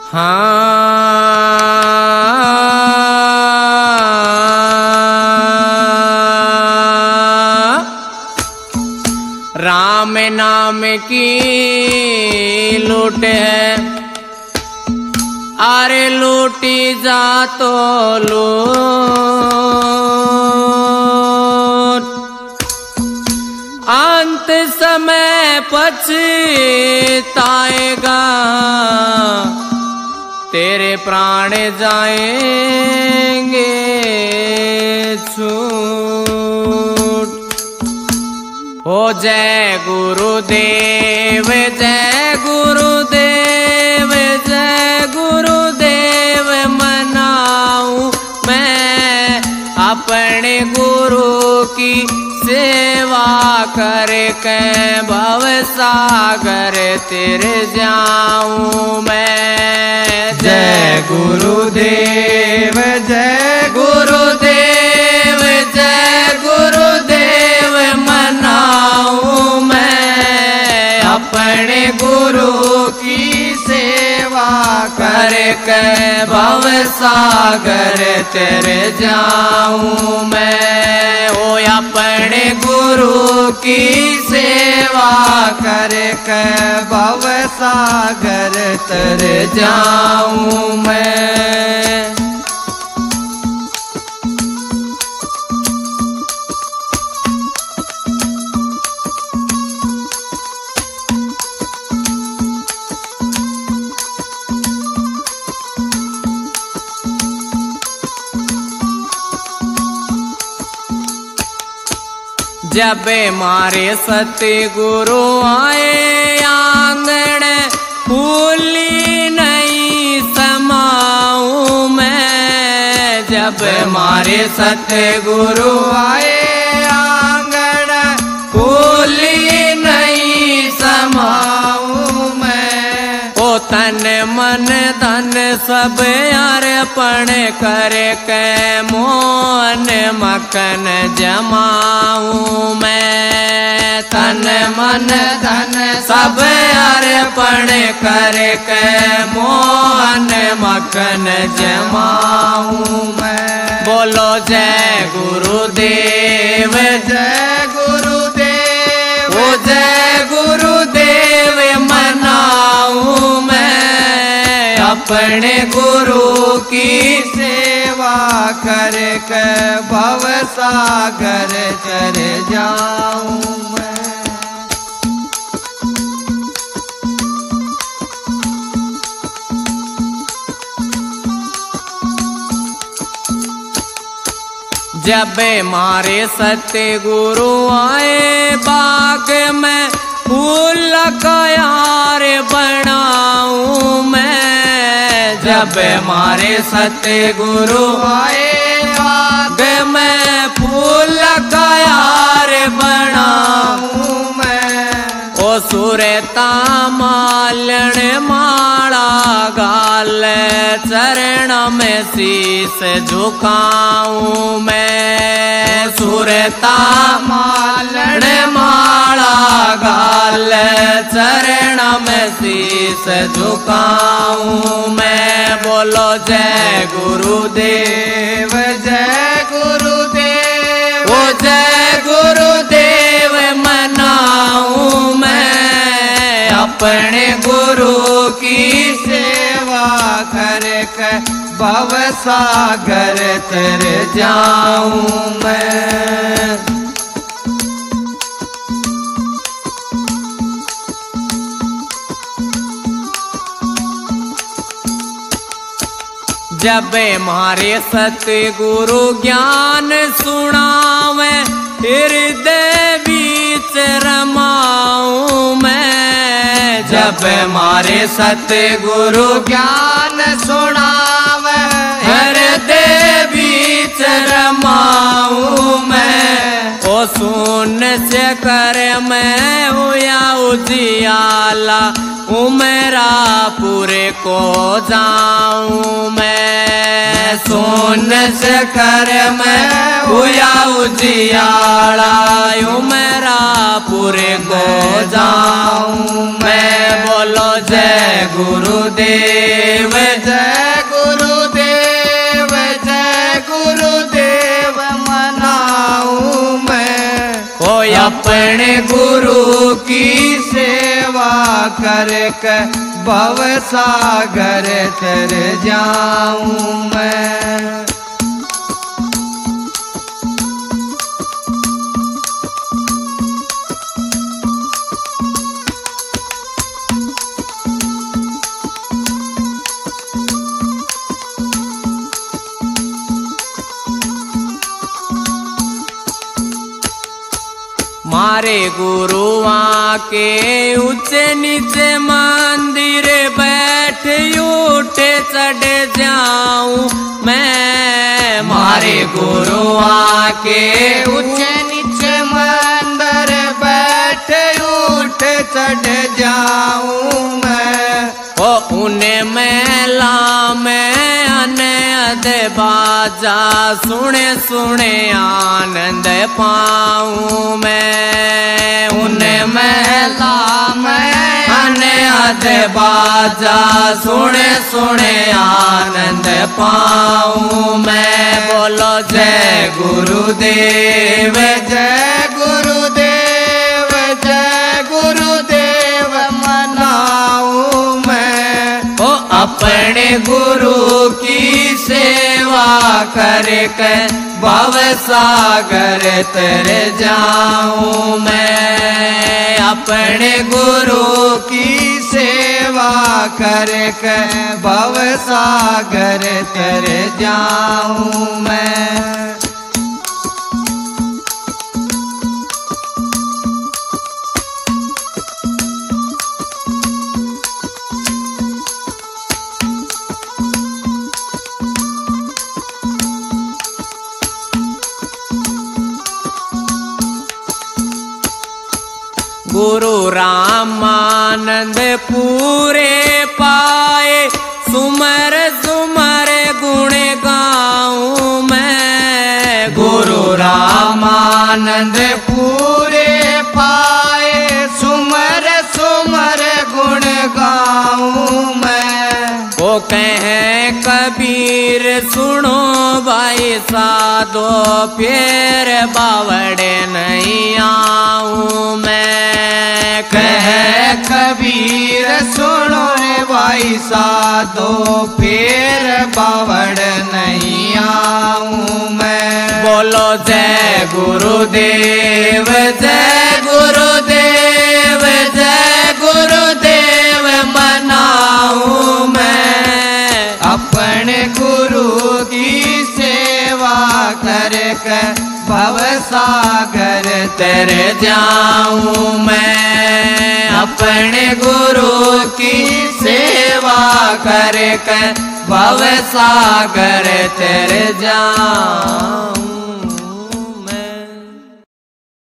राम नाम की लूट है, अरे लूटी जा तो लूट, अंत समय पछताएगा, तेरे प्राण जाएंगे छूट। हो जय गुरुदेव, जय गुरुदेव, जय गुरुदेव मनाऊं मैं अपने गुरु की सेवा करके भव सागर तेरे जाऊं मैं। जय गुरुदेव, जय गुरुदेव, जय गुरुदेव मनाऊं मैं अपने गुरु की सेवा करके भव सागर तेरे जाऊं मैं। ओ अपने गुरु की सेवा करके भव सागर तर जाऊं मैं। जब मारे सतगुरु आए आंगन फूली नहीं समाऊं मैं। जब मारे सतगुरु आए आंगन फूली नहीं समाऊं मैं। ओ तन मन धन सब अर्पण करके मोहन मखन जमाऊं मैं। तन मन धन सब अर्पण करके मोहन मखन जमाऊं मैं। बोलो जय गुरुदेव, जय गुरुदेव, ओ जय गुरुदेव मनाऊं मैं अपने गुरु की सेवा करके भव सागर चर जाऊं मैं। जब मारे सतगुरु आए बाग में फूल का यार बनाऊं मैं। जब मारे सतगुरु आए बाग में फूल का यार बनाऊं मैं। ओ सुरता मालन माला गाल चरण में शीस झुकाऊं मैं। सुरता मालन माला गाल चरण में शीस झुकाऊं मैं। बोलो जय गुरुदेव, जय गुरुदेव, ओ जय गुरुदेव मनाऊं मैं अपने गुरु की सेवा करके भव सागर तर जाऊं मैं। जब मारे सतगुरु ज्ञान सुनावे हृदय बीच रमाऊं मैं। जब मारे सतगुरु ज्ञान सुनावे हृदय बीच रमाऊं मैं। ओ ओ सुन से कर मैं हुआ उजियाला उमेरा पूरे को जाऊं मैं। सुन से कर मैं हुआ उजियाला उमेरा पूरे को जाऊं मैं। बोलो जय गुरुदेव जय गुरुदेव जय गुरुदेव मनाऊं मैं। ओ अपने गुरु की सेवा करके भव सागर तर जाऊं मैं। मारे गुरुआ के ऊंचे नीचे मंदिर बैठ उठे चढ़ जाऊं मैं। मारे गुरुआ के ऊंचे नीचे मंदिर बैठ उठ चढ़ जाऊं मैं। ओ उन्हें मेला में अनद बाजा सुने सुने आनंद पाऊं मैं। उन्हें मेला में अनद बाजा सुने सुने आनंद पाऊं मैं। बोलो जय गुरुदेव जय गुरुदेव जय गुरुदेव मनाऊं मैं। ओ अपने गुरु की सेवा करके भव सागर तर जाऊं मैं। अपने गुरु की सेवा करके भव सागर तर जाऊं मैं। गुरु रामानंद पूरे पाए सुमर सुमर गुण गाऊं मैं। गुरु रामानंद पूरे पाए सुमर सुमर गुण गाऊं मैं। वो कहे कबीर सुनो भाई साधो फिर बावड़े नहीं आऊं मैं। कहे कबीर सुनो भाई साधो फिर बावड़ नहीं आऊं मैं। बोलो जय गुरुदेव जय गुरुदेव जय गुरुदेव मनाऊं मैं। अपने गुरु की सेवा करके भव सागर तर जाऊं मैं। अपने गुरु की सेवा करके भव सागर तर जाऊं।